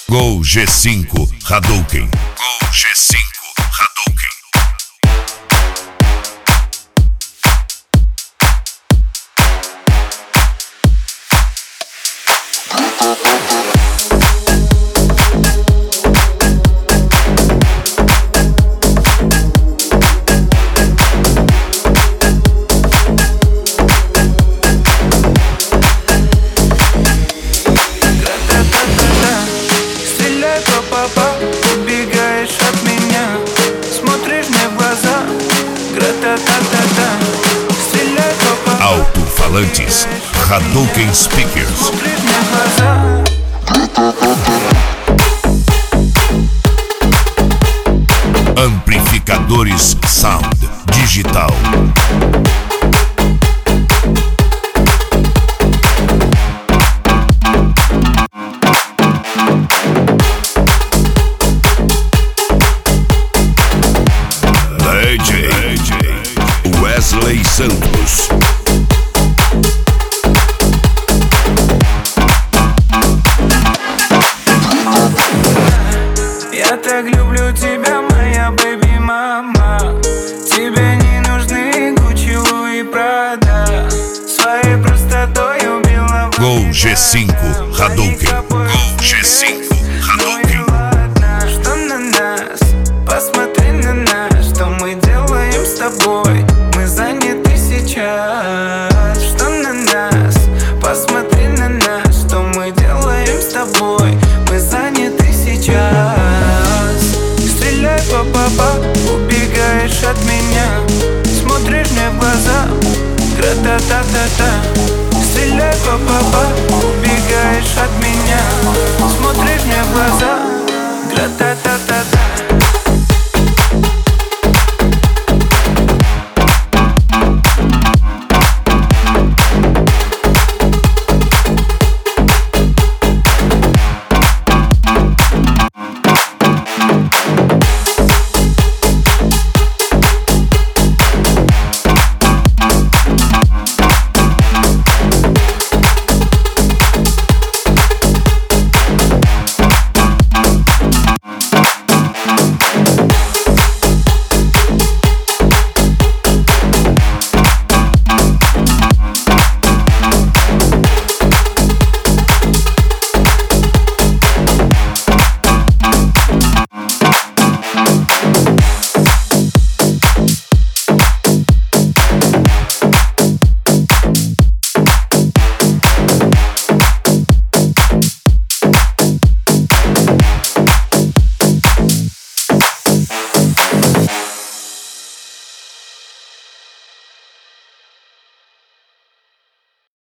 Go G5 Hadouken. Go G5 Hadouken. Убегаешь от меня, смотришь мне в глаза. Гра-та-та-та-та, стреляй, папа. Alto-falantes Hadouken Speakers. Смотришь мне в глаза. Amplificadores Sound Digital. DJ Wesley Santos. Я так люблю тебя, моя бэби-мама. Тебе не нужны Гуччи, Луи, Прада. Своей простотой убила. Go G5 Hadouken. Go G5 Hadouken. Ладно, что на нас? Посмотри на нас, что мы делаем с тобой. Мы заняты сейчас. Что на нас? Посмотри на нас, что мы делаем с тобой.